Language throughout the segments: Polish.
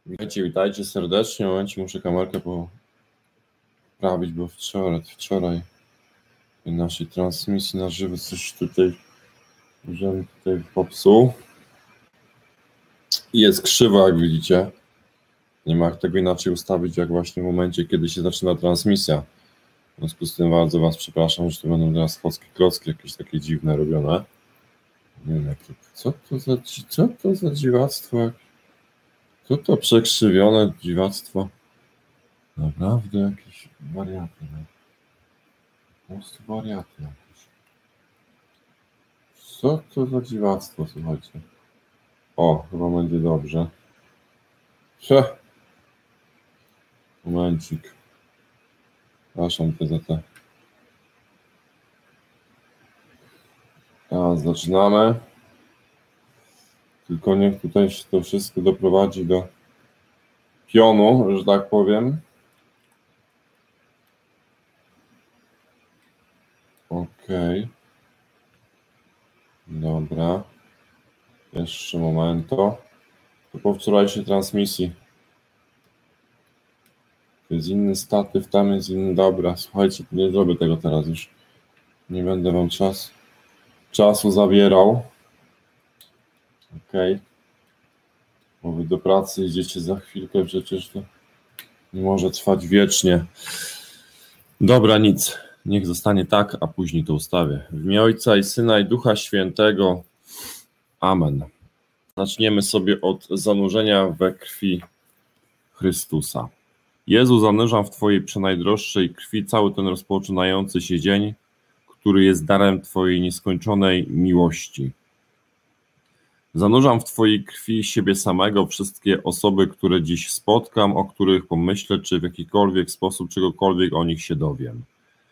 Witajcie, witajcie serdecznie. W momencie muszę kamerkę poprawić, bo wczoraj w naszej transmisji na żywo coś tutaj popsuł. Jest krzywo, jak widzicie. Nie ma jak tego inaczej ustawić, jak właśnie w momencie, kiedy się zaczyna transmisja. W związku z tym bardzo Was przepraszam, że to będą teraz klocki jakieś takie dziwne robione. Nie wiem, co to za dziwactwo? Co to przekrzywione dziwactwo? Naprawdę jakieś wariaty. Po prostu wariaty jakieś. Co to za dziwactwo, słuchajcie? O, chyba będzie dobrze. Momencik. Przepraszam za te. Teraz zaczynamy. Tylko niech tutaj się to wszystko doprowadzi do pionu, że tak powiem. Okej. Dobra. Jeszcze momento. To po wczorajszej transmisji. To jest inny statyw, tam jest inny. Dobra, słuchajcie, nie zrobię tego teraz już. Nie będę wam czasu zabierał. Okej. Bo wy do pracy idziecie za chwilkę, przecież to nie może trwać wiecznie. Dobra, nic. Niech zostanie tak, a później to ustawię. W imię Ojca i Syna i Ducha Świętego. Amen. Zaczniemy sobie od zanurzenia we krwi Chrystusa. Jezu, zanurzam w Twojej przenajdroższej krwi cały ten rozpoczynający się dzień, który jest darem Twojej nieskończonej miłości. Zanurzam w Twojej krwi siebie samego, wszystkie osoby, które dziś spotkam, o których pomyślę, czy w jakikolwiek sposób czegokolwiek o nich się dowiem.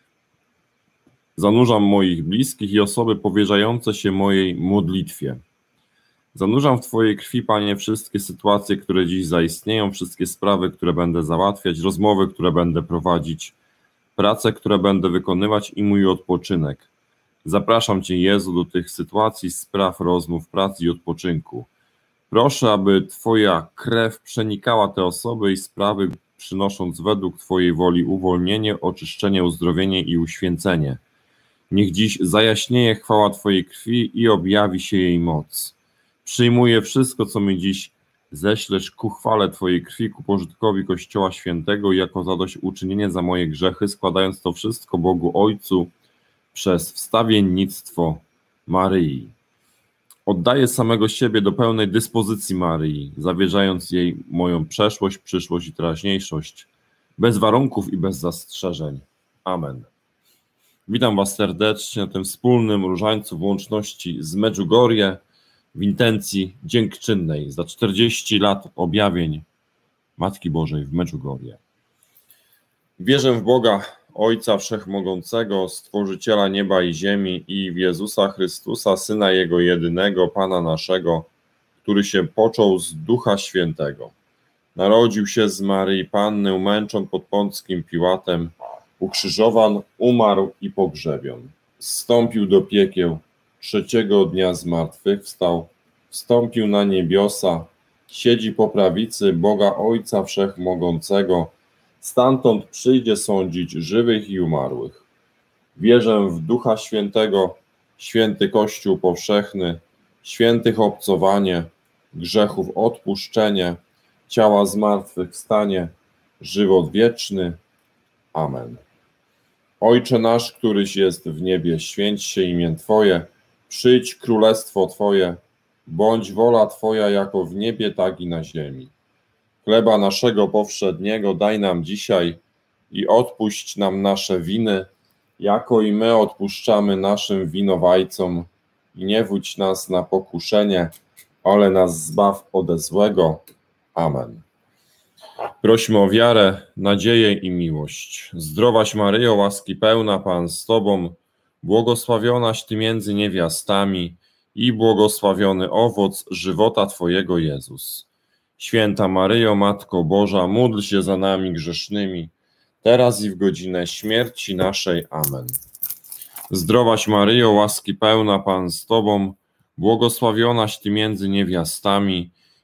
Zanurzam moich bliskich i osoby powierzające się mojej modlitwie. Zanurzam w Twojej krwi, Panie, wszystkie sytuacje, które dziś zaistnieją, wszystkie sprawy, które będę załatwiać, rozmowy, które będę prowadzić, prace, które będę wykonywać i mój odpoczynek. Zapraszam Cię, Jezu, do tych sytuacji, spraw, rozmów, pracy i odpoczynku. Proszę, aby Twoja krew przenikała te osoby i sprawy, przynosząc według Twojej woli uwolnienie, oczyszczenie, uzdrowienie i uświęcenie. Niech dziś zajaśnieje chwała Twojej krwi i objawi się jej moc. Przyjmuję wszystko, co mi dziś ześlesz ku chwale Twojej krwi, ku pożytkowi Kościoła Świętego jako zadośćuczynienie za moje grzechy, składając to wszystko Bogu Ojcu przez wstawiennictwo Maryi. Oddaję samego siebie do pełnej dyspozycji Maryi, zawierzając jej moją przeszłość, przyszłość i teraźniejszość, bez warunków i bez zastrzeżeń. Amen. Witam Was serdecznie na tym wspólnym różańcu w łączności z Medjugorje w intencji dziękczynnej za 40 lat objawień Matki Bożej w Medjugorje. Wierzę w Boga, Ojca Wszechmogącego, Stworzyciela nieba i ziemi i w Jezusa Chrystusa, Syna Jego jedynego, Pana naszego, który się począł z Ducha Świętego. Narodził się z Maryi Panny, umęczon pod Pąckim Piłatem, ukrzyżowan, umarł i pogrzebion. Zstąpił do piekieł, trzeciego dnia zmartwychwstał, wstąpił na niebiosa, siedzi po prawicy Boga Ojca Wszechmogącego, stamtąd przyjdzie sądzić żywych i umarłych. Wierzę w Ducha Świętego, święty Kościół powszechny, świętych obcowanie, grzechów odpuszczenie, ciała zmartwychwstanie, żywot wieczny. Amen. Ojcze nasz, któryś jest w niebie, święć się imię Twoje, przyjdź królestwo Twoje, bądź wola Twoja jako w niebie, tak i na ziemi. Chleba naszego powszedniego daj nam dzisiaj i odpuść nam nasze winy, jako i my odpuszczamy naszym winowajcom. I nie wódź nas na pokuszenie, ale nas zbaw ode złego. Amen. Prośmy o wiarę, nadzieję i miłość. Zdrowaś Maryjo, łaski pełna, Pan z Tobą, błogosławionaś Ty między niewiastami i błogosławiony owoc żywota Twojego, Jezus. Święta Maryjo, Matko Boża, módl się za nami grzesznymi, teraz i w godzinę śmierci naszej. Amen. Zdrowaś Maryjo, łaski pełna, Pan z Tobą, błogosławionaś Ty między niewiastami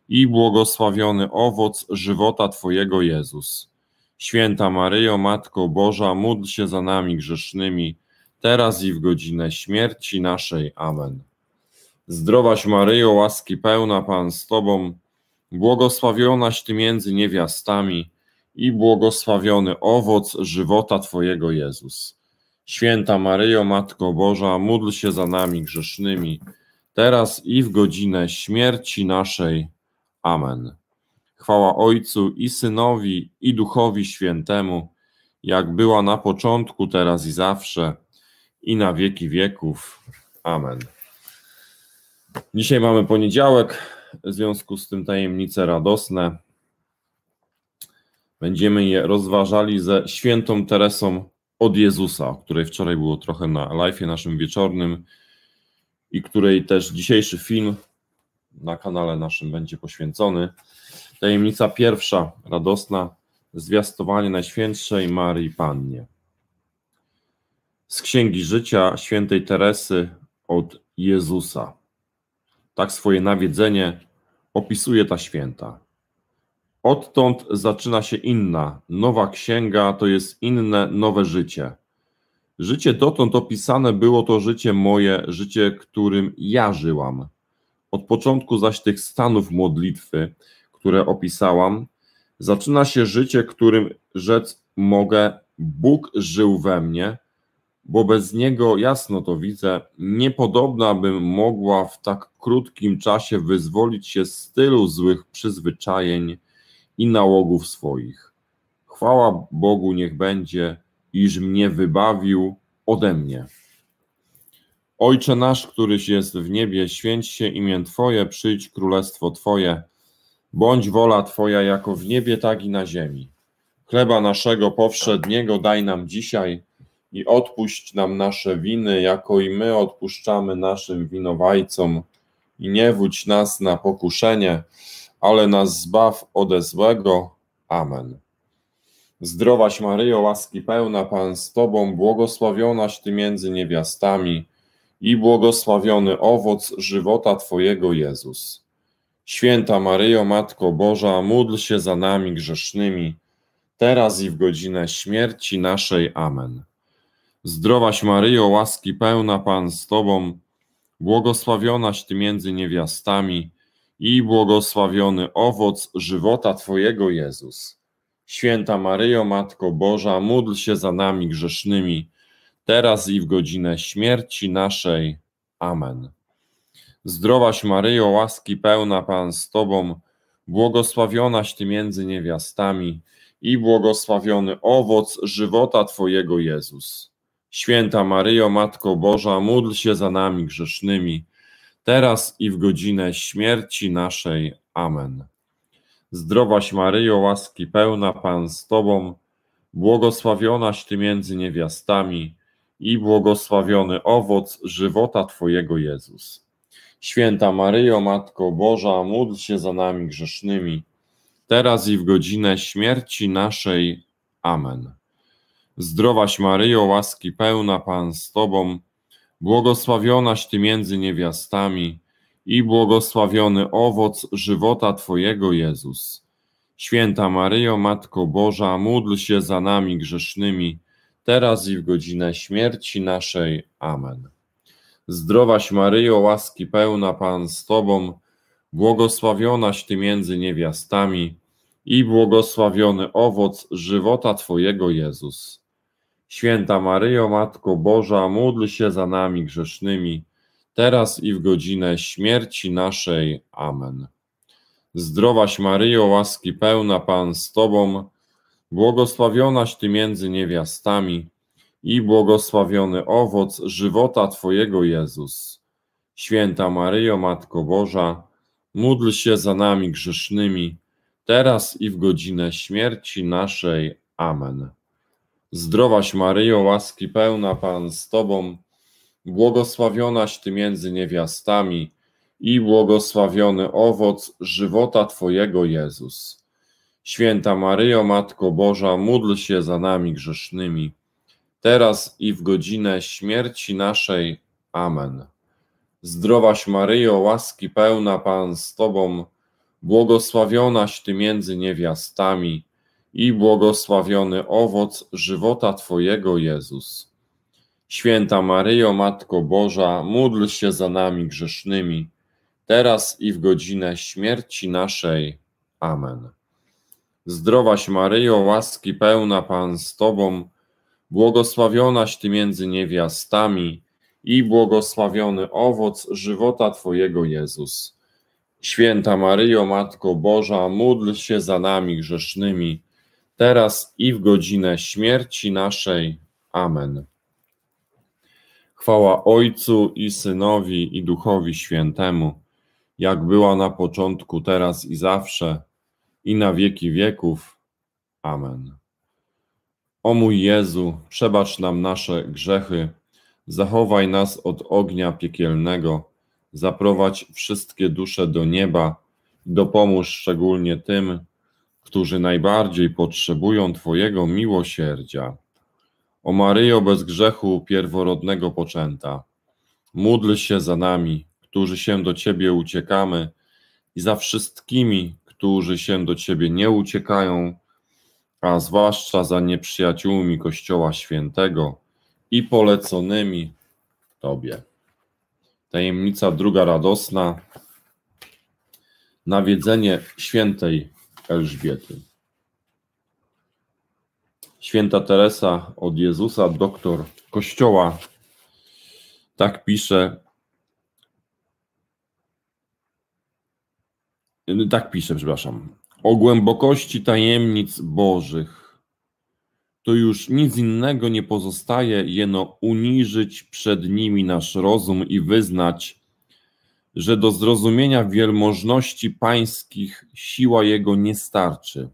i błogosławiony owoc żywota Twojego, Jezus. Święta Maryjo, Matko Boża, módl się za nami grzesznymi, teraz i w godzinę śmierci naszej. Amen. Zdrowaś Maryjo, łaski pełna, Pan z Tobą, błogosławionaś Ty między niewiastami i błogosławiony owoc żywota Twojego, Jezus. Święta Maryjo, Matko Boża, módl się za nami grzesznymi, teraz i w godzinę śmierci naszej. Amen. Chwała Ojcu i Synowi, i Duchowi Świętemu, jak była na początku, teraz i zawsze, i na wieki wieków. Amen. Dzisiaj mamy poniedziałek, w związku z tym tajemnice radosne. Będziemy je rozważali ze świętą Teresą od Jezusa, o której wczoraj było trochę na live'ie naszym wieczornym i której też dzisiejszy film na kanale naszym będzie poświęcony. Tajemnica pierwsza, radosna, zwiastowanie Najświętszej Maryi Pannie. Z Księgi Życia świętej Teresy od Jezusa. Tak swoje nawiedzenie opisuje ta święta. Odtąd zaczyna się inna, nowa księga, to jest inne, nowe życie. Życie dotąd opisane było to życie moje, życie, którym ja żyłam. Od początku zaś tych stanów modlitwy, które opisałam, zaczyna się życie, którym rzec mogę, Bóg żył we mnie, bo bez Niego, jasno to widzę, niepodobna bym mogła w tak krótkim czasie wyzwolić się z tylu złych przyzwyczajeń i nałogów swoich. Chwała Bogu niech będzie, iż mnie wybawił ode mnie. Ojcze nasz, któryś jest w niebie, święć się imię Twoje, przyjdź królestwo Twoje, bądź wola Twoja jako w niebie, tak i na ziemi. Chleba naszego powszedniego daj nam dzisiaj i odpuść nam nasze winy, jako i my odpuszczamy naszym winowajcom. I nie wódź nas na pokuszenie, ale nas zbaw ode złego. Amen. Zdrowaś Maryjo, łaski pełna, Pan z Tobą, błogosławionaś Ty między niewiastami i błogosławiony owoc żywota Twojego, Jezus. Święta Maryjo, Matko Boża, módl się za nami grzesznymi, teraz i w godzinę śmierci naszej. Amen. Zdrowaś Maryjo, łaski pełna, Pan z Tobą, błogosławionaś Ty między niewiastami i błogosławiony owoc żywota Twojego, Jezus. Święta Maryjo, Matko Boża, módl się za nami grzesznymi, teraz i w godzinę śmierci naszej. Amen. Zdrowaś Maryjo, łaski pełna, Pan z Tobą, błogosławionaś Ty między niewiastami i błogosławiony owoc żywota Twojego, Jezus. Święta Maryjo, Matko Boża, módl się za nami grzesznymi, teraz i w godzinę śmierci naszej. Amen. Zdrowaś Maryjo, łaski pełna, Pan z Tobą, błogosławionaś Ty między niewiastami i błogosławiony owoc żywota Twojego, Jezus. Święta Maryjo, Matko Boża, módl się za nami grzesznymi, teraz i w godzinę śmierci naszej. Amen. Zdrowaś Maryjo, łaski pełna, Pan z Tobą, błogosławionaś Ty między niewiastami i błogosławiony owoc żywota Twojego, Jezus. Święta Maryjo, Matko Boża, módl się za nami grzesznymi, teraz i w godzinę śmierci naszej. Amen. Zdrowaś Maryjo, łaski pełna, Pan z Tobą, błogosławionaś Ty między niewiastami i błogosławiony owoc żywota Twojego, Jezus. Święta Maryjo, Matko Boża, módl się za nami grzesznymi, teraz i w godzinę śmierci naszej. Amen. Zdrowaś Maryjo, łaski pełna, Pan z Tobą, błogosławionaś Ty między niewiastami i błogosławiony owoc żywota Twojego, Jezus. Święta Maryjo, Matko Boża, módl się za nami grzesznymi, teraz i w godzinę śmierci naszej. Amen. Zdrowaś Maryjo, łaski pełna, Pan z Tobą, błogosławionaś Ty między niewiastami i błogosławiony owoc żywota Twojego, Jezus. Święta Maryjo, Matko Boża, módl się za nami grzesznymi, teraz i w godzinę śmierci naszej. Amen. Zdrowaś Maryjo, łaski pełna, Pan z Tobą, błogosławionaś Ty między niewiastami i błogosławiony owoc żywota Twojego, Jezus. Święta Maryjo, Matko Boża, módl się za nami grzesznymi, teraz i w godzinę śmierci naszej. Amen. Zdrowaś Maryjo, łaski pełna Pan z Tobą, błogosławionaś Ty między niewiastami i błogosławiony owoc żywota Twojego, Jezus. Święta Maryjo, Matko Boża, módl się za nami grzesznymi, teraz i w godzinę śmierci naszej. Amen. Chwała Ojcu i Synowi i Duchowi Świętemu, jak była na początku, teraz i zawsze, i na wieki wieków. Amen. O mój Jezu, przebacz nam nasze grzechy, zachowaj nas od ognia piekielnego, zaprowadź wszystkie dusze do nieba i dopomóż szczególnie tym, którzy najbardziej potrzebują Twojego miłosierdzia. O Maryjo bez grzechu pierworodnego poczęta, módl się za nami, którzy się do Ciebie uciekamy, i za wszystkimi, którzy się do Ciebie nie uciekają, a zwłaszcza za nieprzyjaciółmi Kościoła Świętego i poleconymi Tobie. Tajemnica druga radosna. Nawiedzenie świętej Elżbiety. Święta Teresa od Jezusa, doktor Kościoła, tak pisze, o głębokości tajemnic Bożych. To już nic innego nie pozostaje, jeno uniżyć przed nimi nasz rozum i wyznać, że do zrozumienia wielmożności pańskich siła Jego nie starczy.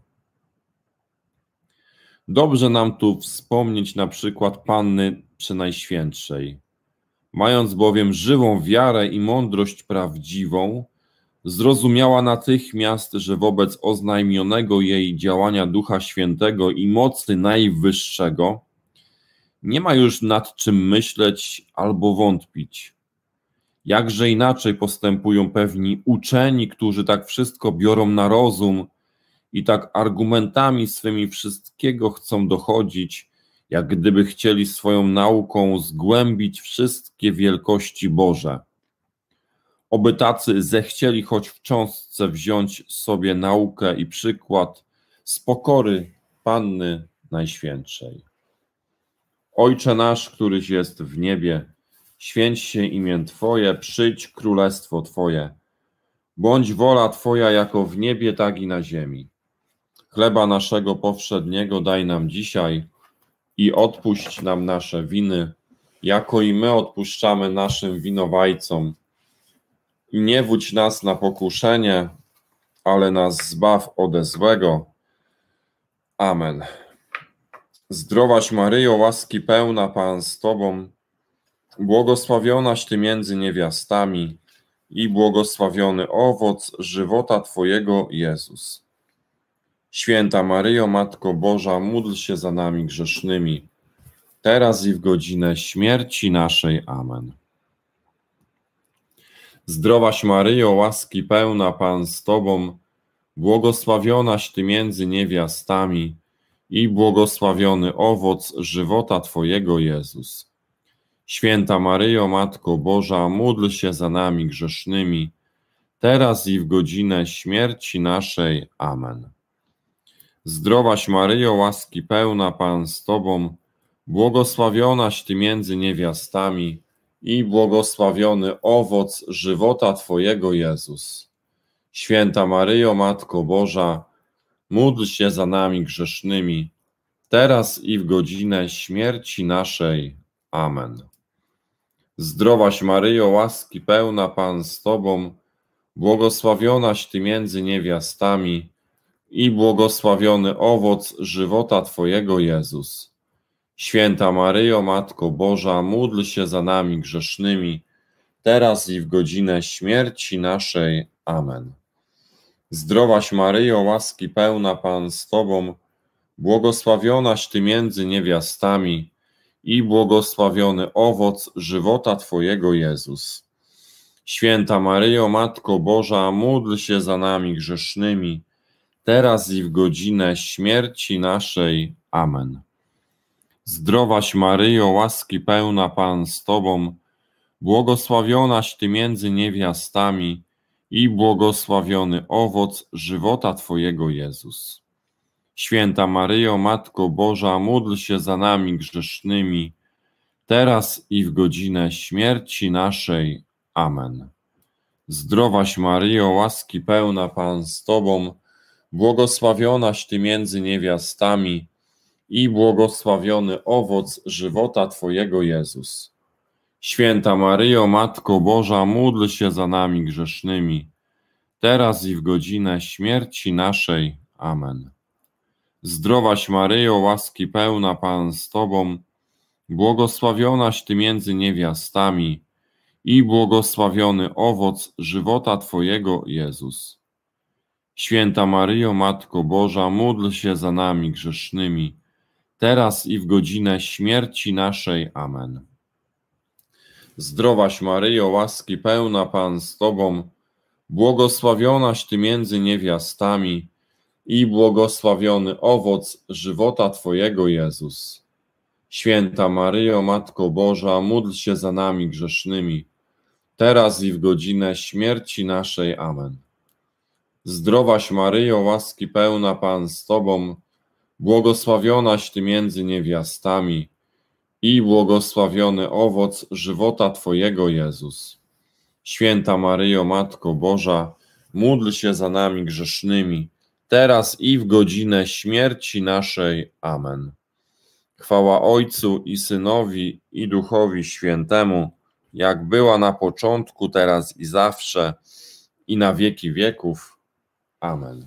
Dobrze nam tu wspomnieć na przykład Panny Przenajświętszej. Mając bowiem żywą wiarę i mądrość prawdziwą, zrozumiała natychmiast, że wobec oznajmionego jej działania Ducha Świętego i mocy Najwyższego nie ma już nad czym myśleć albo wątpić. Jakże inaczej postępują pewni uczeni, którzy tak wszystko biorą na rozum i tak argumentami swymi wszystkiego chcą dochodzić, jak gdyby chcieli swoją nauką zgłębić wszystkie wielkości Boże. Oby tacy zechcieli choć w cząstce wziąć sobie naukę i przykład z pokory Panny Najświętszej. Ojcze nasz, któryś jest w niebie, święć się imię Twoje, przyjdź królestwo Twoje. Bądź wola Twoja jako w niebie, tak i na ziemi. Chleba naszego powszedniego daj nam dzisiaj i odpuść nam nasze winy, jako i my odpuszczamy naszym winowajcom. I nie wódź nas na pokuszenie, ale nas zbaw ode złego. Amen. Zdrowaś Maryjo, łaski pełna Pan z Tobą, błogosławionaś Ty między niewiastami i błogosławiony owoc żywota Twojego, Jezus. Święta Maryjo, Matko Boża, módl się za nami grzesznymi, teraz i w godzinę śmierci naszej. Amen. Zdrowaś Maryjo, łaski pełna Pan z Tobą, błogosławionaś Ty między niewiastami i błogosławiony owoc żywota Twojego, Jezus. Święta Maryjo, Matko Boża, módl się za nami grzesznymi, teraz i w godzinę śmierci naszej. Amen. Zdrowaś Maryjo, łaski pełna Pan z Tobą, błogosławionaś Ty między niewiastami i błogosławiony owoc żywota Twojego, Jezus. Święta Maryjo, Matko Boża, módl się za nami grzesznymi, teraz i w godzinę śmierci naszej. Amen. Zdrowaś Maryjo, łaski pełna Pan z Tobą, błogosławionaś Ty między niewiastami i błogosławiony owoc żywota Twojego, Jezus. Święta Maryjo, Matko Boża, módl się za nami grzesznymi, teraz i w godzinę śmierci naszej. Amen. Zdrowaś Maryjo, łaski pełna Pan z Tobą, błogosławionaś Ty między niewiastami i błogosławiony owoc żywota Twojego, Jezus. Święta Maryjo, Matko Boża, módl się za nami grzesznymi, teraz i w godzinę śmierci naszej. Amen. Zdrowaś Maryjo, łaski pełna Pan z Tobą, błogosławionaś Ty między niewiastami i błogosławiony owoc żywota Twojego, Jezus. Święta Maryjo, Matko Boża, módl się za nami grzesznymi, teraz i w godzinę śmierci naszej. Amen. Zdrowaś Maryjo, łaski pełna Pan z Tobą, błogosławionaś Ty między niewiastami i błogosławiony owoc żywota Twojego, Jezus. Święta Maryjo, Matko Boża, módl się za nami grzesznymi, teraz i w godzinę śmierci naszej. Amen. Zdrowaś Maryjo, łaski pełna Pan z Tobą, błogosławionaś Ty między niewiastami i błogosławiony owoc żywota Twojego, Jezus. Święta Maryjo, Matko Boża, módl się za nami grzesznymi, teraz i w godzinę śmierci naszej. Amen. Zdrowaś Maryjo, łaski pełna Pan z Tobą, błogosławionaś Ty między niewiastami i błogosławiony owoc żywota Twojego, Jezus. Święta Maryjo, Matko Boża, módl się za nami grzesznymi, teraz i w godzinę śmierci naszej. Amen. Zdrowaś Maryjo, łaski pełna Pan z Tobą, błogosławionaś Ty między niewiastami i błogosławiony owoc żywota Twojego, Jezus. Święta Maryjo, Matko Boża, módl się za nami grzesznymi, teraz i w godzinę śmierci naszej. Amen. Chwała Ojcu i Synowi i Duchowi Świętemu, jak była na początku, teraz i zawsze, i na wieki wieków. Amen.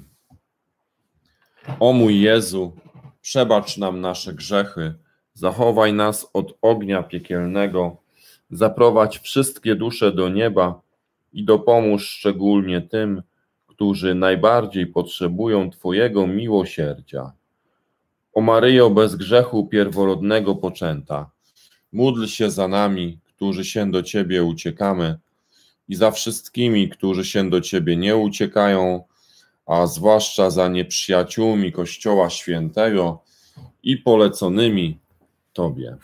O mój Jezu, przebacz nam nasze grzechy, zachowaj nas od ognia piekielnego, zaprowadź wszystkie dusze do nieba i dopomóż szczególnie tym, którzy najbardziej potrzebują Twojego miłosierdzia. O Maryjo, bez grzechu pierworodnego poczęta, módl się za nami, którzy się do Ciebie uciekamy, i za wszystkimi, którzy się do Ciebie nie uciekają, a zwłaszcza za nieprzyjaciółmi Kościoła Świętego i poleconymi Tobie.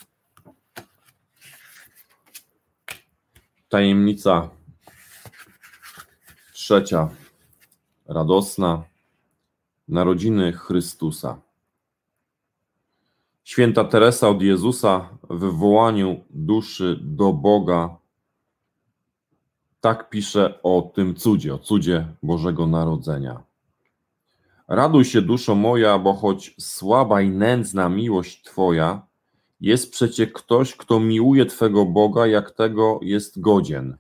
Tajemnica trzecia, radosna, narodziny Chrystusa. Święta Teresa od Jezusa w wołaniu duszy do Boga tak pisze o tym cudzie, o cudzie Bożego Narodzenia. Raduj się, duszo moja, bo choć słaba i nędzna miłość Twoja, jest przecie ktoś, kto miłuje Twego Boga, jak tego jest godzien.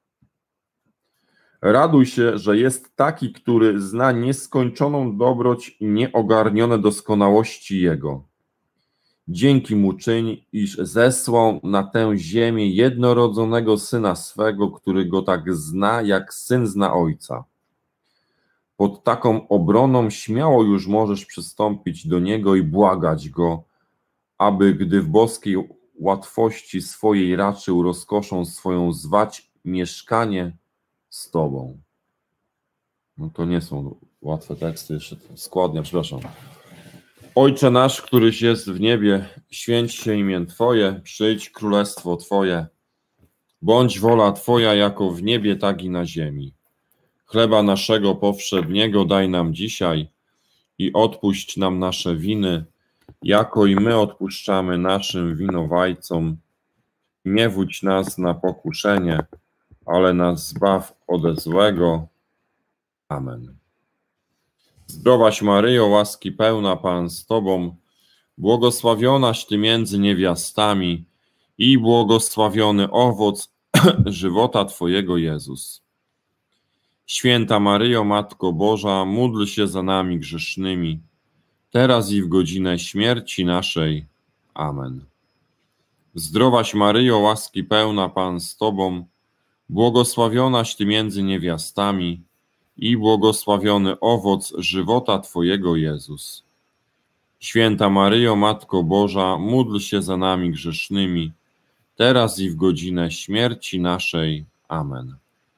Raduj się, że jest taki, który zna nieskończoną dobroć i nieogarnione doskonałości Jego. Dzięki Mu czyń, iż zesłał na tę ziemię jednorodzonego Syna swego, który Go tak zna, jak Syn zna Ojca. Pod taką obroną śmiało już możesz przystąpić do Niego i błagać Go, aby gdy w boskiej łatwości swojej raczył rozkoszą swoją zwać mieszkanie z Tobą. No to nie są łatwe teksty, jeszcze składnie, przepraszam. Ojcze nasz, któryś jest w niebie, święć się imię Twoje, przyjdź królestwo Twoje. Bądź wola Twoja jako w niebie, tak i na ziemi. Chleba naszego powszedniego daj nam dzisiaj i odpuść nam nasze winy, jako i my odpuszczamy naszym winowajcom. Nie wódź nas na pokuszenie, ale nas zbaw ode złego. Amen. Zdrowaś Maryjo, łaski pełna Pan z Tobą, błogosławionaś Ty między niewiastami i błogosławiony owoc żywota Twojego, Jezus. Święta Maryjo, Matko Boża, módl się za nami grzesznymi, teraz i w godzinę śmierci naszej. Amen. Zdrowaś Maryjo, łaski pełna Pan z Tobą, błogosławionaś Ty między niewiastami i błogosławiony owoc żywota Twojego, Jezus. Święta Maryjo, Matko Boża, módl się za nami grzesznymi, teraz i w godzinę śmierci naszej. Amen.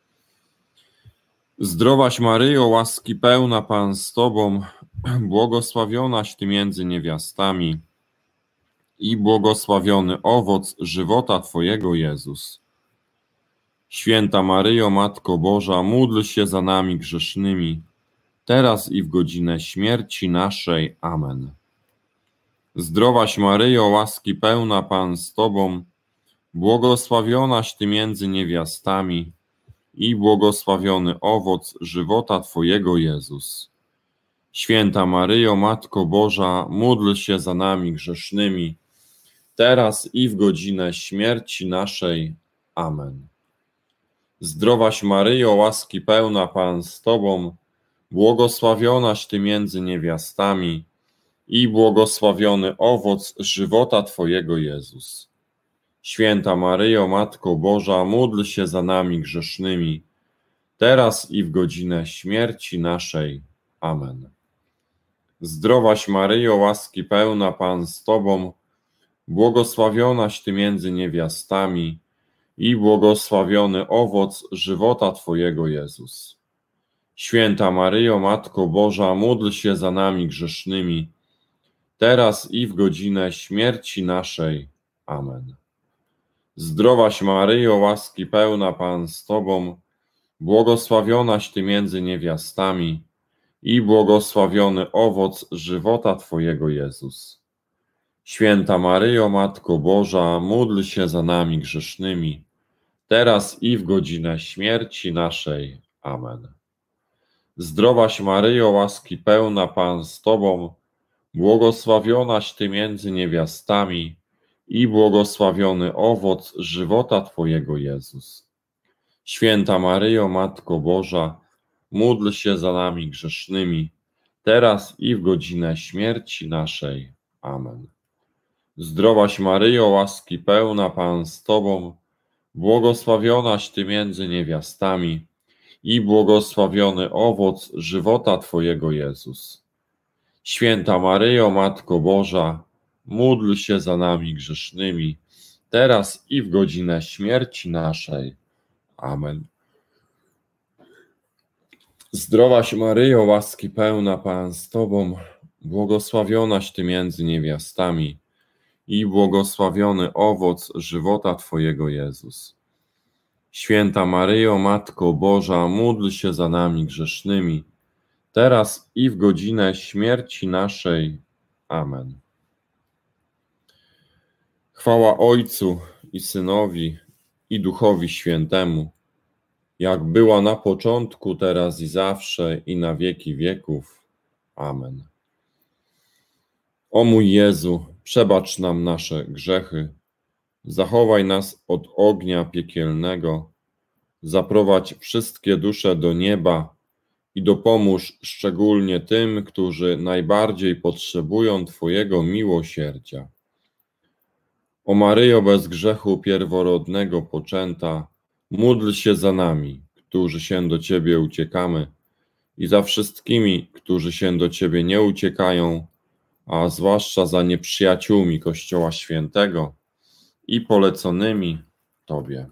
Zdrowaś Maryjo, łaski pełna, Pan z Tobą, błogosławionaś Ty między niewiastami i błogosławiony owoc żywota Twojego, Jezus. Święta Maryjo, Matko Boża, módl się za nami grzesznymi, teraz i w godzinę śmierci naszej. Amen. Zdrowaś Maryjo, łaski pełna, Pan z Tobą, błogosławionaś Ty między niewiastami i błogosławiony owoc żywota Twojego, Jezus. Święta Maryjo, Matko Boża, módl się za nami grzesznymi, teraz i w godzinę śmierci naszej. Amen. Zdrowaś Maryjo, łaski pełna, Pan z Tobą, błogosławionaś Ty między niewiastami i błogosławiony owoc żywota Twojego, Jezus. Święta Maryjo, Matko Boża, módl się za nami grzesznymi, teraz i w godzinę śmierci naszej. Amen. Zdrowaś Maryjo, łaski pełna, Pan z Tobą, błogosławionaś Ty między niewiastami i błogosławiony owoc żywota Twojego, Jezus. Święta Maryjo, Matko Boża, módl się za nami grzesznymi, teraz i w godzinę śmierci naszej. Amen. Zdrowaś Maryjo, łaski pełna, Pan z Tobą, błogosławionaś Ty między niewiastami i błogosławiony owoc żywota Twojego, Jezus. Święta Maryjo, Matko Boża, módl się za nami grzesznymi, teraz i w godzinę śmierci naszej. Amen. Zdrowaś Maryjo, łaski pełna, Pan z Tobą, błogosławionaś Ty między niewiastami i błogosławiony owoc żywota Twojego, Jezus. Święta Maryjo, Matko Boża, módl się za nami grzesznymi, teraz i w godzinę śmierci naszej. Amen. Zdrowaś Maryjo, łaski pełna, Pan z Tobą, błogosławionaś Ty między niewiastami i błogosławiony owoc żywota Twojego, Jezus. Święta Maryjo, Matko Boża, módl się za nami grzesznymi, teraz i w godzinę śmierci naszej. Amen. Zdrowaś Maryjo, łaski pełna, Pan z Tobą, błogosławionaś Ty między niewiastami i błogosławiony owoc żywota Twojego, Jezus. Święta Maryjo, Matko Boża, módl się za nami grzesznymi, teraz i w godzinę śmierci naszej. Amen. Chwała Ojcu i Synowi, i Duchowi Świętemu, jak była na początku, teraz i zawsze, i na wieki wieków. Amen. O mój Jezu, przebacz nam nasze grzechy, zachowaj nas od ognia piekielnego, zaprowadź wszystkie dusze do nieba i dopomóż szczególnie tym, którzy najbardziej potrzebują Twojego miłosierdzia. O Maryjo bez grzechu pierworodnego poczęta, módl się za nami, którzy się do Ciebie uciekamy, i za wszystkimi, którzy się do Ciebie nie uciekają, a zwłaszcza za nieprzyjaciółmi Kościoła Świętego i poleconymi Tobie.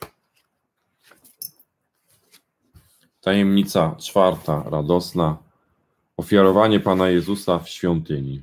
Tajemnica czwarta, radosna. Ofiarowanie Pana Jezusa w świątyni.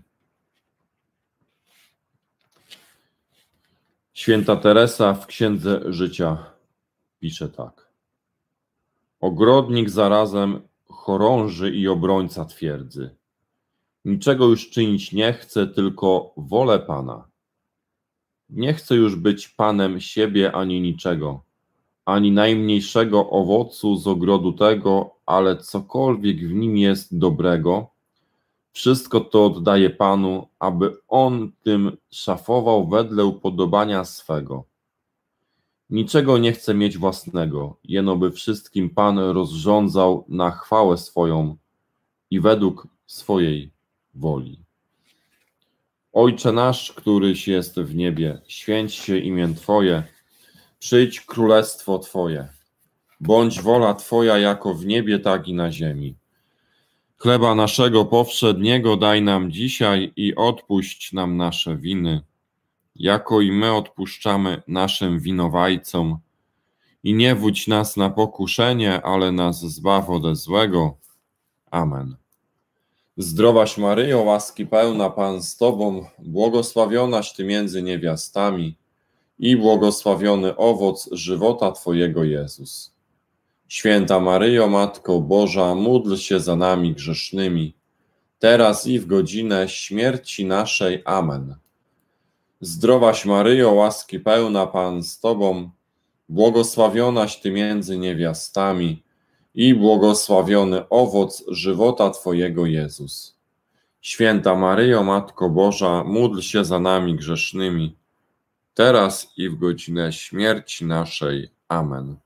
Święta Teresa w Księdze Życia pisze tak. Ogrodnik zarazem chorąży i obrońca twierdzy. Niczego już czynić nie chce, tylko wolę Pana. Nie chcę już być Panem siebie ani niczego, ani najmniejszego owocu z ogrodu tego, ale cokolwiek w nim jest dobrego, wszystko to oddaję Panu, aby On tym szafował wedle upodobania swego. Niczego nie chcę mieć własnego, jeno by wszystkim Pan rozrządzał na chwałę swoją i według swojej woli. Ojcze nasz, któryś jest w niebie, święć się imię Twoje, przyjdź królestwo Twoje, bądź wola Twoja jako w niebie, tak i na ziemi. Chleba naszego powszedniego daj nam dzisiaj i odpuść nam nasze winy, jako i my odpuszczamy naszym winowajcom. i nie wódź nas na pokuszenie, ale nas zbaw ode złego. Amen. Zdrowaś Maryjo, łaski pełna, Pan z Tobą, błogosławionaś Ty między niewiastami i błogosławiony owoc żywota Twojego, Jezus. Święta Maryjo, Matko Boża, módl się za nami grzesznymi, teraz i w godzinę śmierci naszej. Amen. Zdrowaś Maryjo, łaski pełna, Pan z Tobą, błogosławionaś Ty między niewiastami i błogosławiony owoc żywota Twojego, Jezus. Święta Maryjo, Matko Boża, módl się za nami grzesznymi, teraz i w godzinę śmierci naszej. Amen.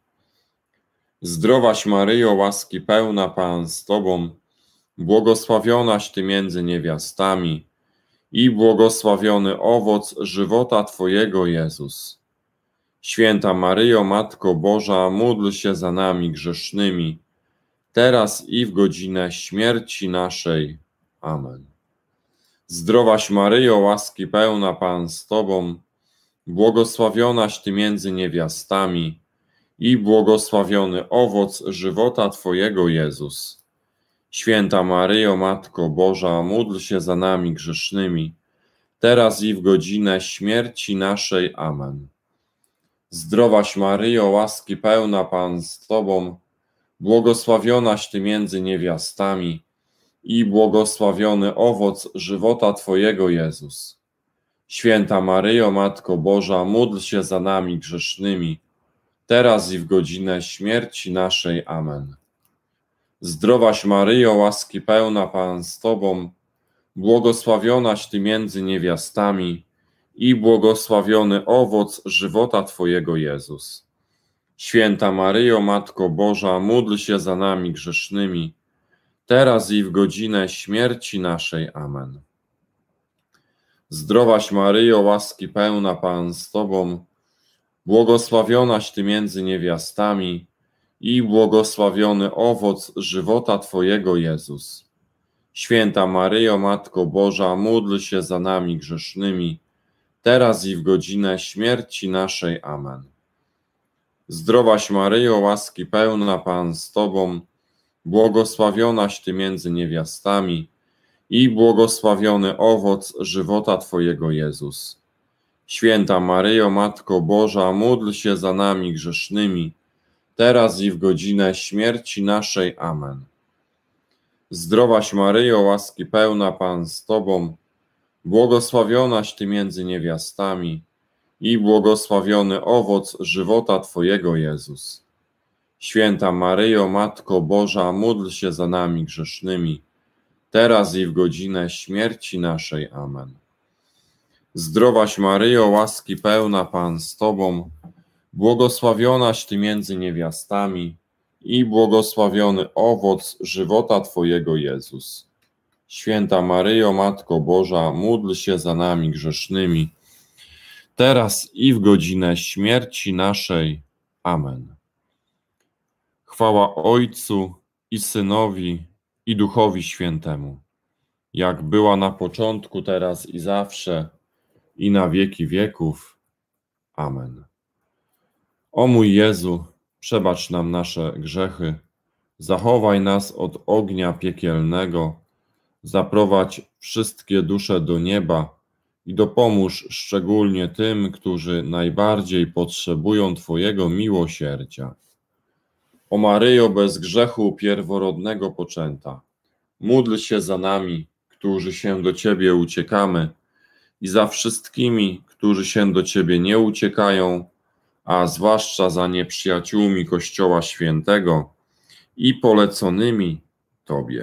Zdrowaś Maryjo, łaski pełna, Pan z Tobą, błogosławionaś Ty między niewiastami i błogosławiony owoc żywota Twojego, Jezus. Święta Maryjo, Matko Boża, módl się za nami grzesznymi, teraz i w godzinę śmierci naszej. Amen. Zdrowaś Maryjo, łaski pełna, Pan z Tobą, błogosławionaś Ty między niewiastami i błogosławiony owoc żywota Twojego, Jezus. Święta Maryjo, Matko Boża, módl się za nami grzesznymi, teraz i w godzinę śmierci naszej. Amen. Zdrowaś Maryjo, łaski pełna, Pan z Tobą, błogosławionaś Ty między niewiastami i błogosławiony owoc żywota Twojego, Jezus. Święta Maryjo, Matko Boża, módl się za nami grzesznymi, teraz i w godzinę śmierci naszej. Amen. Zdrowaś Maryjo, łaski pełna, Pan z Tobą, błogosławionaś Ty między niewiastami i błogosławiony owoc żywota Twojego, Jezus. Święta Maryjo, Matko Boża, módl się za nami grzesznymi, teraz i w godzinę śmierci naszej. Amen. Zdrowaś Maryjo, łaski pełna, Pan z Tobą, błogosławionaś Ty między niewiastami i błogosławiony owoc żywota Twojego, Jezus. Święta Maryjo, Matko Boża, módl się za nami grzesznymi, teraz i w godzinę śmierci naszej. Amen. Zdrowaś Maryjo, łaski pełna, Pan z Tobą, błogosławionaś Ty między niewiastami i błogosławiony owoc żywota Twojego, Jezus. Święta Maryjo, Matko Boża, módl się za nami grzesznymi, teraz i w godzinę śmierci naszej. Amen. Zdrowaś Maryjo, łaski pełna, Pan z Tobą, błogosławionaś Ty między niewiastami i błogosławiony owoc żywota Twojego, Jezus. Święta Maryjo, Matko Boża, módl się za nami grzesznymi, teraz i w godzinę śmierci naszej. Amen. Zdrowaś Maryjo, łaski pełna, Pan z Tobą, błogosławionaś Ty między niewiastami i błogosławiony owoc żywota Twojego, Jezus. Święta Maryjo, Matko Boża, módl się za nami grzesznymi, teraz i w godzinę śmierci naszej. Amen. Chwała Ojcu i Synowi, i Duchowi Świętemu, jak była na początku, teraz i zawsze, i na wieki wieków. Amen. O mój Jezu, przebacz nam nasze grzechy, zachowaj nas od ognia piekielnego, zaprowadź wszystkie dusze do nieba i dopomóż szczególnie tym, którzy najbardziej potrzebują Twojego miłosierdzia. O Maryjo, bez grzechu pierworodnego poczęta, módl się za nami, którzy się do Ciebie uciekamy, i za wszystkimi, którzy się do Ciebie nie uciekają, a zwłaszcza za nieprzyjaciółmi Kościoła Świętego i poleconymi Tobie.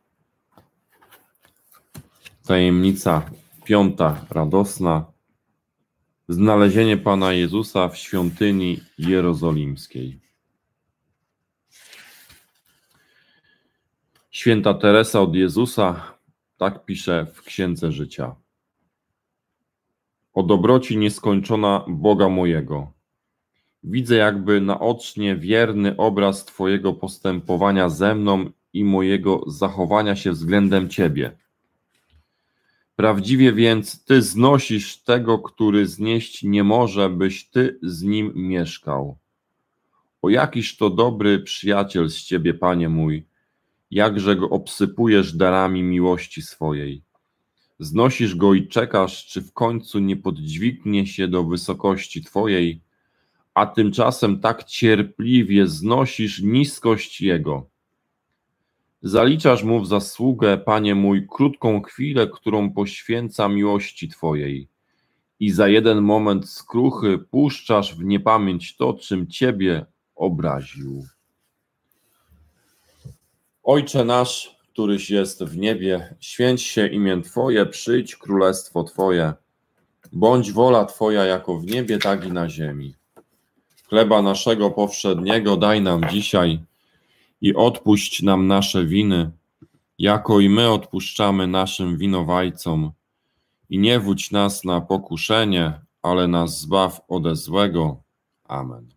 Tajemnica piąta radosna. Znalezienie Pana Jezusa w świątyni jerozolimskiej. Święta Teresa od Jezusa tak pisze w Księdze Życia. O dobroci nieskończona Boga mojego. Widzę jakby naocznie wierny obraz Twojego postępowania ze mną i mojego zachowania się względem Ciebie. Prawdziwie więc Ty znosisz tego, który znieść nie może, byś Ty z nim mieszkał. O jakiż to dobry przyjaciel z Ciebie, Panie mój, jakże go obsypujesz darami miłości swojej. Znosisz go i czekasz, czy w końcu nie poddźwignie się do wysokości Twojej, a tymczasem tak cierpliwie znosisz niskość jego. Zaliczasz mu w zasługę, Panie mój, krótką chwilę, którą poświęca miłości Twojej i za jeden moment skruchy puszczasz w niepamięć to, czym Ciebie obraził. Ojcze nasz, któryś jest w niebie, święć się imię Twoje, przyjdź królestwo Twoje, bądź wola Twoja jako w niebie, tak i na ziemi. Chleba naszego powszedniego daj nam dzisiaj i odpuść nam nasze winy, jako i my odpuszczamy naszym winowajcom. I nie wódź nas na pokuszenie, ale nas zbaw ode złego. Amen.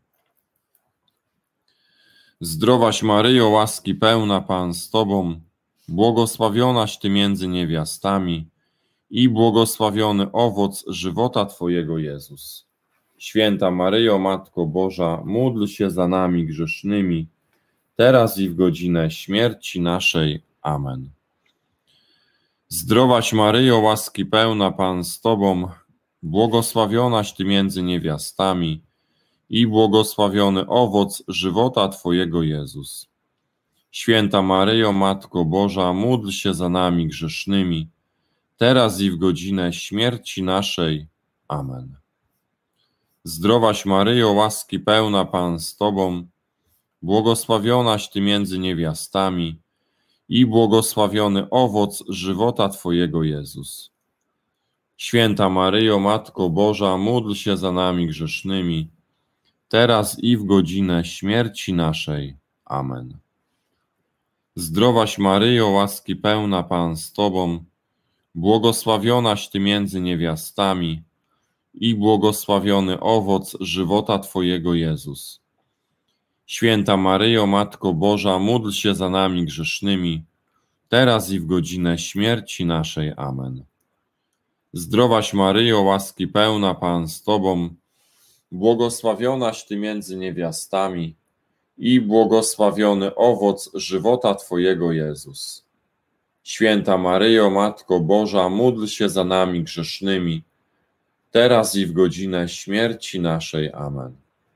Zdrowaś Maryjo, łaski pełna, Pan z Tobą, błogosławionaś Ty między niewiastami i błogosławiony owoc żywota Twojego, Jezus. Święta Maryjo, Matko Boża, módl się za nami grzesznymi, teraz i w godzinę śmierci naszej. Amen. Zdrowaś Maryjo, łaski pełna, Pan z Tobą, błogosławionaś Ty między niewiastami i błogosławiony owoc żywota Twojego, Jezus. Święta Maryjo, Matko Boża, módl się za nami grzesznymi, teraz i w godzinę śmierci naszej. Amen. Zdrowaś Maryjo, łaski pełna, Pan z Tobą, błogosławionaś Ty między niewiastami i błogosławiony owoc żywota Twojego, Jezus. Święta Maryjo, Matko Boża, módl się za nami grzesznymi, teraz i w godzinę śmierci naszej. Amen. Zdrowaś Maryjo, łaski pełna, Pan z Tobą, błogosławionaś Ty między niewiastami i błogosławiony owoc żywota Twojego, Jezus. Święta Maryjo, Matko Boża, módl się za nami grzesznymi, teraz i w godzinę śmierci naszej. Amen. Zdrowaś Maryjo, łaski pełna, Pan z Tobą, błogosławionaś Ty między niewiastami i błogosławiony owoc żywota Twojego, Jezus. Święta Maryjo, Matko Boża, módl się za nami grzesznymi, teraz i w godzinę śmierci naszej. Amen.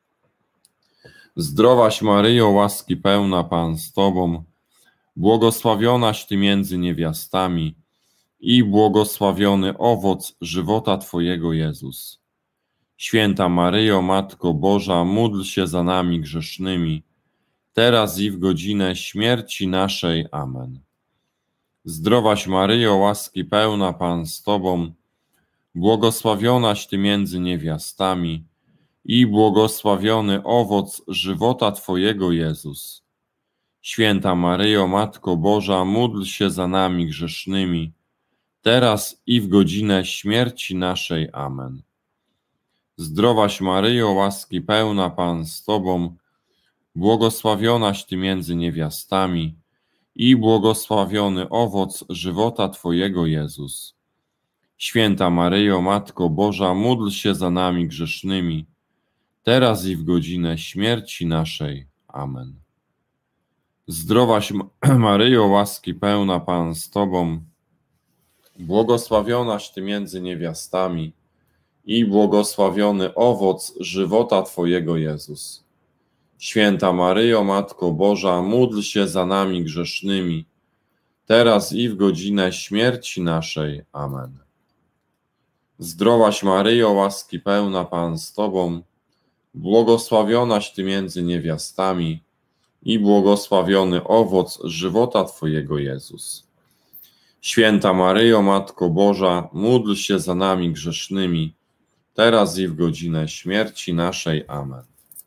Zdrowaś Maryjo, łaski pełna, Pan z Tobą, błogosławionaś Ty między niewiastami i błogosławiony owoc żywota Twojego, Jezus. Święta Maryjo, Matko Boża, módl się za nami grzesznymi, teraz i w godzinę śmierci naszej. Amen. Zdrowaś Maryjo, łaski pełna, Pan z Tobą, błogosławionaś Ty między niewiastami i błogosławiony owoc żywota Twojego, Jezus. Święta Maryjo, Matko Boża, módl się za nami grzesznymi, teraz i w godzinę śmierci naszej. Amen. Zdrowaś Maryjo, łaski pełna, Pan z Tobą, błogosławionaś Ty między niewiastami i błogosławiony owoc żywota Twojego, Jezus. Święta Maryjo, Matko Boża, módl się za nami grzesznymi, teraz i w godzinę śmierci naszej. Amen. Zdrowaś Maryjo, łaski pełna, Pan z Tobą, błogosławionaś Ty między niewiastami i błogosławiony owoc żywota Twojego, Jezus. Święta Maryjo, Matko Boża, módl się za nami grzesznymi, teraz i w godzinę śmierci naszej. Amen. Zdrowaś Maryjo, łaski pełna, Pan z Tobą, błogosławionaś Ty między niewiastami i błogosławiony owoc żywota Twojego, Jezus. Święta Maryjo, Matko Boża, módl się za nami grzesznymi, teraz i w godzinę śmierci naszej. Amen.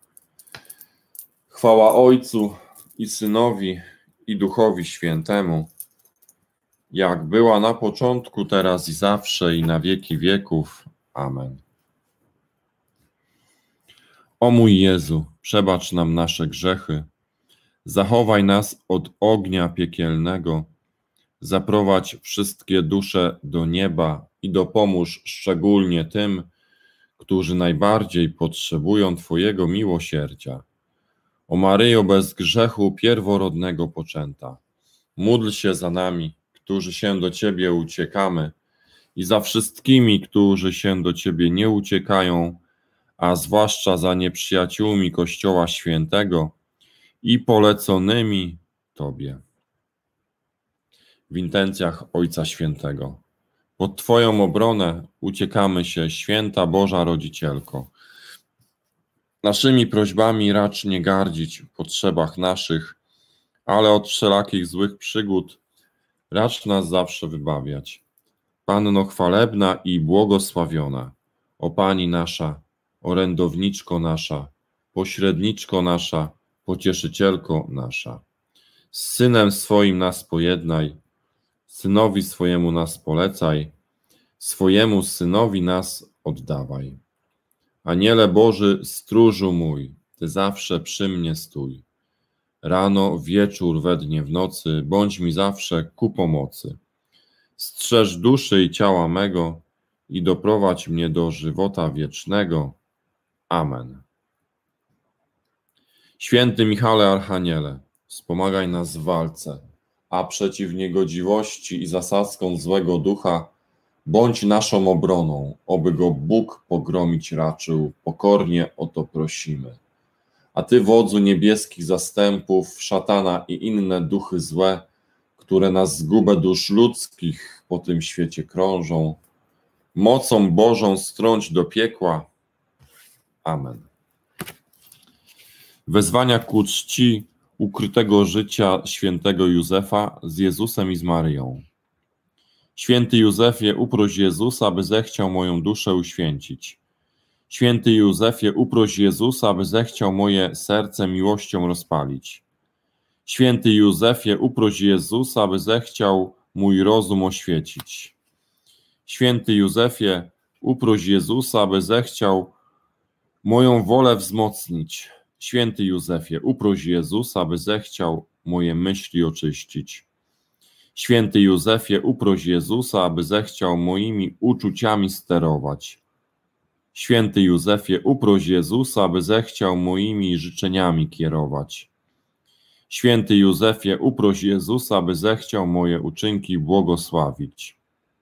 Chwała Ojcu i Synowi i Duchowi Świętemu, jak była na początku, teraz i zawsze, i na wieki wieków. Amen. O mój Jezu, przebacz nam nasze grzechy, zachowaj nas od ognia piekielnego, zaprowadź wszystkie dusze do nieba i dopomóż szczególnie tym, którzy najbardziej potrzebują Twojego miłosierdzia. O Maryjo bez grzechu pierworodnego poczęta, módl się za nami, którzy się do Ciebie uciekamy, i za wszystkimi, którzy się do Ciebie nie uciekają, a zwłaszcza za nieprzyjaciółmi Kościoła Świętego i poleconymi Tobie. W intencjach Ojca Świętego. Pod Twoją obronę uciekamy się, Święta Boża Rodzicielko. Naszymi prośbami racz nie gardzić w potrzebach naszych, ale od wszelakich złych przygód racz nas zawsze wybawiać. Panno chwalebna i błogosławiona, o Pani nasza, orędowniczko nasza, pośredniczko nasza, pocieszycielko nasza. Z Synem swoim nas pojednaj, Synowi swojemu nas polecaj, swojemu Synowi nas oddawaj. Aniele Boży, stróżu mój, Ty zawsze przy mnie stój. Rano, wieczór, we dnie, w nocy, bądź mi zawsze ku pomocy. Strzeż duszy i ciała mego i doprowadź mnie do żywota wiecznego. Amen. Święty Michale Archaniele, wspomagaj nas w walce, a przeciw niegodziwości i zasadzkom złego ducha bądź naszą obroną, oby go Bóg pogromić raczył, pokornie o to prosimy. A Ty, wodzu niebieskich zastępów, szatana i inne duchy złe, które na zgubę dusz ludzkich po tym świecie krążą, mocą Bożą strąć do piekła. Amen. Wezwania ku czci ukrytego życia świętego Józefa z Jezusem i z Maryją. Święty Józefie, uproś Jezusa, by zechciał moją duszę uświęcić. Święty Józefie, uproś Jezusa, by zechciał moje serce miłością rozpalić. Święty Józefie, uproś Jezusa, by zechciał mój rozum oświecić. Święty Józefie, uproś Jezusa, by zechciał moją wolę wzmocnić. Święty Józefie, uproś Jezusa, by zechciał moje myśli oczyścić. Święty Józefie, uproś Jezusa, aby zechciał moimi uczuciami sterować. Święty Józefie, uproś Jezusa, aby zechciał moimi życzeniami kierować. Święty Józefie, uproś Jezusa, aby zechciał moje uczynki błogosławić.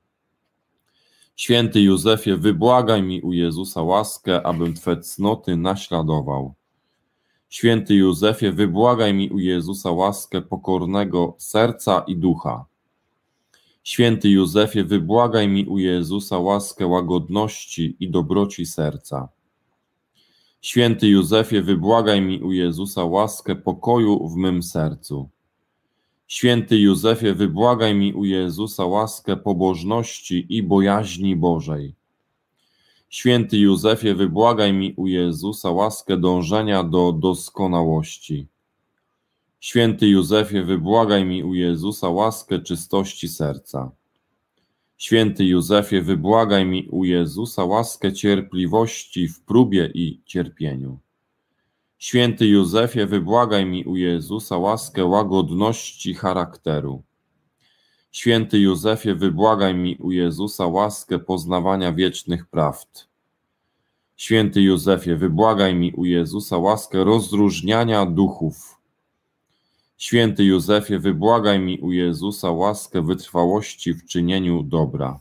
Święty Józefie, wybłagaj mi u Jezusa łaskę, abym Twe cnoty naśladował. Święty Józefie, wybłagaj mi u Jezusa łaskę pokornego serca i ducha. Święty Józefie, wybłagaj mi u Jezusa łaskę łagodności i dobroci serca. Święty Józefie, wybłagaj mi u Jezusa łaskę pokoju w mym sercu. Święty Józefie, wybłagaj mi u Jezusa łaskę pobożności i bojaźni Bożej. Święty Józefie, wybłagaj mi u Jezusa łaskę dążenia do doskonałości. Święty Józefie, wybłagaj mi u Jezusa łaskę czystości serca. Święty Józefie, wybłagaj mi u Jezusa łaskę cierpliwości w próbie i cierpieniu. Święty Józefie, wybłagaj mi u Jezusa łaskę łagodności charakteru. Święty Józefie, wybłagaj mi u Jezusa łaskę poznawania wiecznych prawd. Święty Józefie, wybłagaj mi u Jezusa łaskę rozróżniania duchów. Święty Józefie, wybłagaj mi u Jezusa łaskę wytrwałości w czynieniu dobra.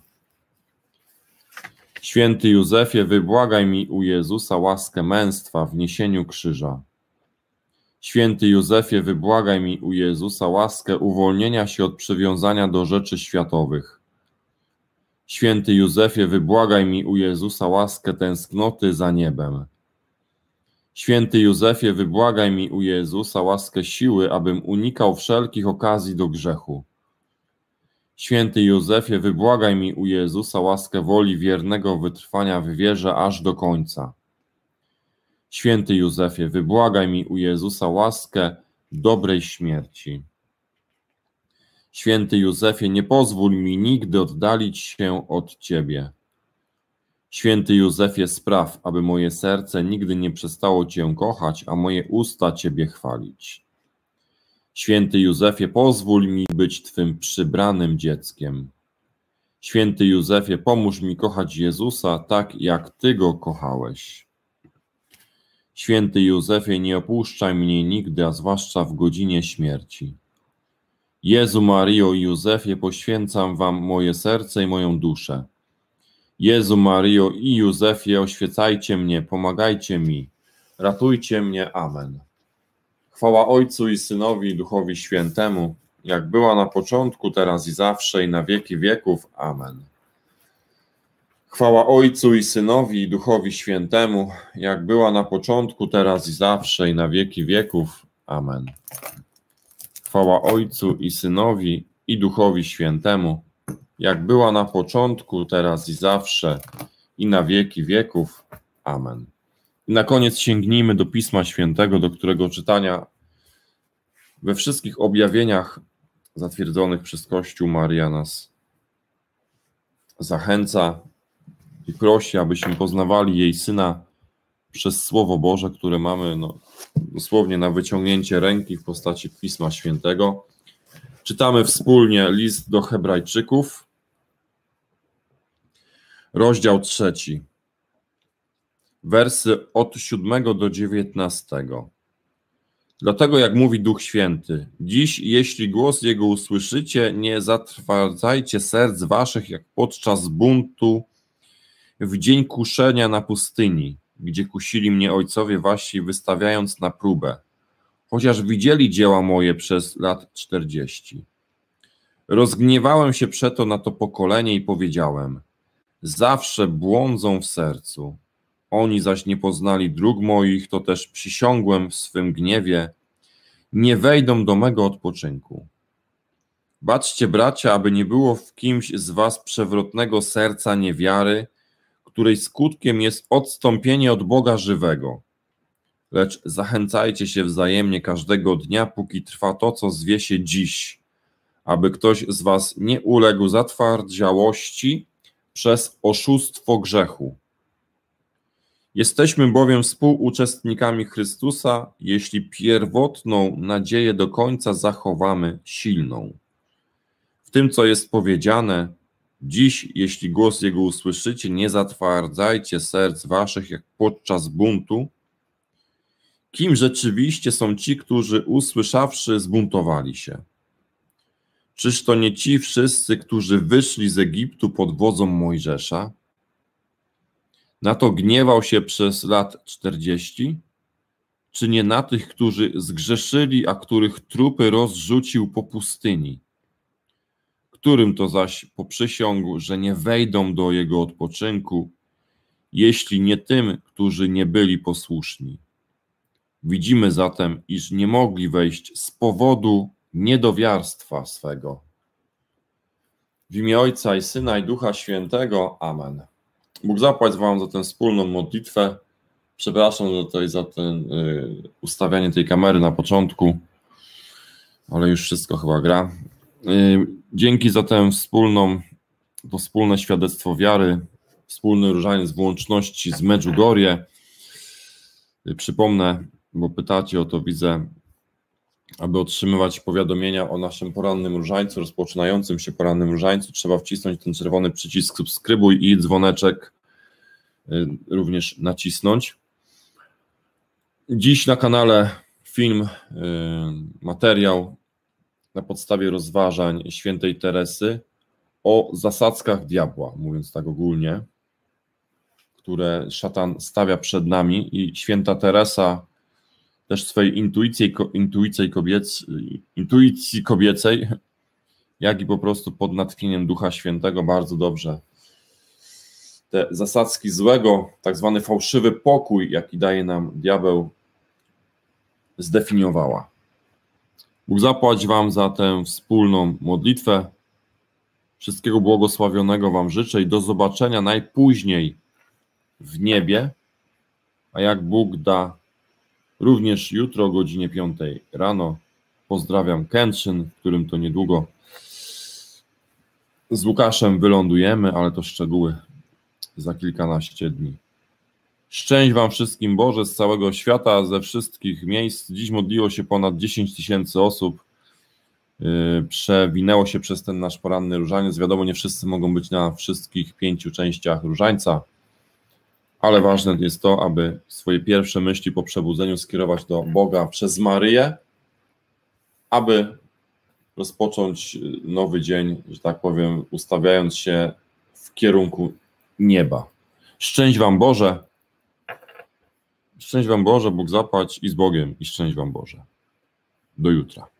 Święty Józefie, wybłagaj mi u Jezusa łaskę męstwa w niesieniu krzyża. Święty Józefie, wybłagaj mi u Jezusa łaskę uwolnienia się od przywiązania do rzeczy światowych. Święty Józefie, wybłagaj mi u Jezusa łaskę tęsknoty za niebem. Święty Józefie, wybłagaj mi u Jezusa łaskę siły, abym unikał wszelkich okazji do grzechu. Święty Józefie, wybłagaj mi u Jezusa łaskę woli wiernego wytrwania w wierze aż do końca. Święty Józefie, wybłagaj mi u Jezusa łaskę dobrej śmierci. Święty Józefie, nie pozwól mi nigdy oddalić się od Ciebie. Święty Józefie, spraw, aby moje serce nigdy nie przestało Cię kochać, a moje usta Ciebie chwalić. Święty Józefie, pozwól mi być Twym przybranym dzieckiem. Święty Józefie, pomóż mi kochać Jezusa tak, jak Ty Go kochałeś. Święty Józefie, nie opuszczaj mnie nigdy, a zwłaszcza w godzinie śmierci. Jezu, Maryjo i Józefie, poświęcam wam moje serce i moją duszę. Jezu, Maryjo i Józefie, oświecajcie mnie, pomagajcie mi, ratujcie mnie. Amen. Chwała Ojcu i Synowi i Duchowi Świętemu, jak była na początku, teraz i zawsze, i na wieki wieków. Amen. Chwała Ojcu i Synowi i Duchowi Świętemu, jak była na początku, teraz i zawsze, i na wieki wieków. Amen. Chwała Ojcu i Synowi i Duchowi Świętemu, jak była na początku, teraz i zawsze, i na wieki wieków. Amen. I na koniec sięgnijmy do Pisma Świętego, do którego czytania we wszystkich objawieniach zatwierdzonych przez Kościół Maryja nas zachęca i prosi, abyśmy poznawali jej Syna przez Słowo Boże, które mamy dosłownie na wyciągnięcie ręki w postaci Pisma Świętego. Czytamy wspólnie list do Hebrajczyków, rozdział 3, wersy od 7 do 19. Dlatego, jak mówi Duch Święty, dziś, jeśli głos Jego usłyszycie, nie zatwardzajcie serc waszych, jak podczas buntu w dzień kuszenia na pustyni, gdzie kusili mnie ojcowie wasi, wystawiając na próbę, chociaż widzieli dzieła moje przez lat 40. Rozgniewałem się przeto na to pokolenie i powiedziałem, zawsze błądzą w sercu. Oni zaś nie poznali dróg moich, to też przysiągłem w swym gniewie, nie wejdą do mego odpoczynku. Baczcie, bracia, aby nie było w kimś z was przewrotnego serca niewiary, której skutkiem jest odstąpienie od Boga żywego. Lecz zachęcajcie się wzajemnie każdego dnia, póki trwa to, co zwie się dziś, aby ktoś z was nie uległ zatwardziałości przez oszustwo grzechu. Jesteśmy bowiem współuczestnikami Chrystusa, jeśli pierwotną nadzieję do końca zachowamy silną. W tym, co jest powiedziane, dziś, jeśli głos Jego usłyszycie, nie zatwardzajcie serc waszych jak podczas buntu. Kim rzeczywiście są ci, którzy usłyszawszy zbuntowali się? Czyż to nie ci wszyscy, którzy wyszli z Egiptu pod wodzą Mojżesza? Na to gniewał się przez lat 40? Czy nie na tych, którzy zgrzeszyli, a których trupy rozrzucił po pustyni? Którym to zaś poprzysiągł, że nie wejdą do jego odpoczynku, jeśli nie tym, którzy nie byli posłuszni? Widzimy zatem, iż nie mogli wejść z powodu niedowiarstwa swego. W imię Ojca i Syna i Ducha Świętego. Amen. Bóg zapłać wam za tę wspólną modlitwę. Przepraszam tutaj za ustawianie tej kamery na początku, ale już wszystko chyba gra. Dzięki za tę wspólne świadectwo wiary, wspólny różaniec w łączności z Medjugorje. Przypomnę, bo pytacie o to, widzę, aby otrzymywać powiadomienia o naszym porannym różańcu, rozpoczynającym się porannym różańcu, trzeba wcisnąć ten czerwony przycisk subskrybuj i dzwoneczek również nacisnąć. Dziś na kanale film, materiał na podstawie rozważań świętej Teresy o zasadzkach diabła, mówiąc tak ogólnie, które szatan stawia przed nami, i święta Teresa też swojej intuicji kobiecej, jak i po prostu pod natchnieniem Ducha Świętego bardzo dobrze te zasadzki złego, tak zwany fałszywy pokój, jaki daje nam diabeł, zdefiniowała. Bóg zapłać wam za tę wspólną modlitwę. Wszystkiego błogosławionego wam życzę i do zobaczenia najpóźniej w niebie, a jak Bóg da, również jutro o godzinie 5 rano. Pozdrawiam Kętrzyn, w którym to niedługo z Łukaszem wylądujemy, ale to szczegóły za kilkanaście dni. Szczęść wam wszystkim Boże z całego świata, ze wszystkich miejsc. Dziś modliło się ponad 10 000 osób. Przewinęło się przez ten nasz poranny różaniec. Wiadomo, nie wszyscy mogą być na wszystkich 5 częściach różańca, ale ważne jest to, aby swoje pierwsze myśli po przebudzeniu skierować do Boga przez Maryję, aby rozpocząć nowy dzień, że tak powiem, ustawiając się w kierunku nieba. Szczęść Wam Boże, Bóg zapłać i z Bogiem i szczęść Wam Boże. Do jutra.